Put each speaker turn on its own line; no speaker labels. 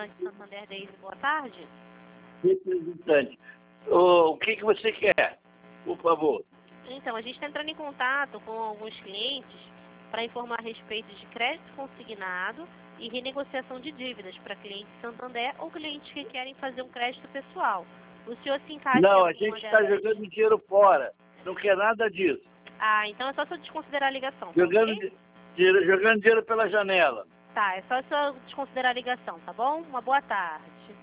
representante de Santander Days, boa tarde.
Representante, o que você quer, por favor?
Então, a gente está entrando em contato com alguns clientes para informar a respeito de crédito consignado e renegociação de dívidas para clientes Santander ou clientes que querem fazer um crédito pessoal. O senhor se encaixa em
Não, a
alguma
gente está
dessas?
jogando dinheiro fora. Não quer nada disso.
Ah, então é só o senhor desconsiderar a ligação, tá
Jogando,
ok?
jogando dinheiro pela janela.
Tá, é só o senhor desconsiderar a ligação, tá bom? Uma boa tarde.